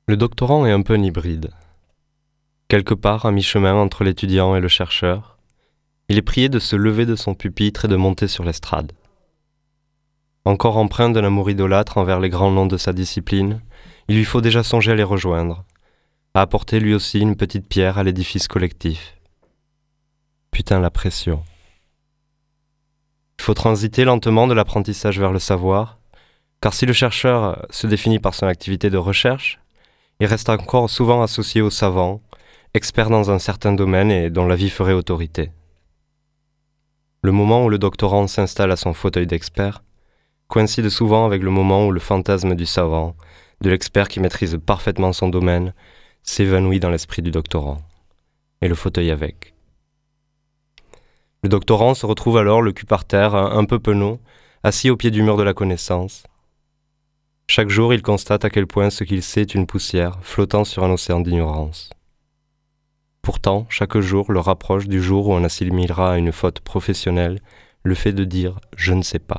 Le doctorant est un peu un hybride. Quelque part à mi-chemin entre l'étudiant et le chercheur, il est prié de se lever de son pupitre et de monter sur l'estrade. Encore empreint d'un amour idolâtre envers les grands noms de sa discipline, il lui faut déjà songer à les rejoindre, à apporter lui aussi une petite pierre à l'édifice collectif. Putain, la pression. Il faut transiter lentement de l'apprentissage vers le savoir, car si le chercheur se définit par son activité de recherche, il reste encore souvent associé au savant, expert dans un certain domaine et dont l'avis ferait autorité. Le moment où le doctorant s'installe à son fauteuil d'expert coïncide souvent avec le moment où le fantasme du savant, de l'expert qui maîtrise parfaitement son domaine, s'évanouit dans l'esprit du doctorant, et le fauteuil avec. Le doctorant se retrouve alors le cul par terre, un peu penaud, assis au pied du mur de la connaissance. Chaque jour, il constate à quel point ce qu'il sait est une poussière flottant sur un océan d'ignorance. Pourtant, chaque jour le rapproche du jour où on assimilera à une faute professionnelle le fait de dire « je ne sais pas ».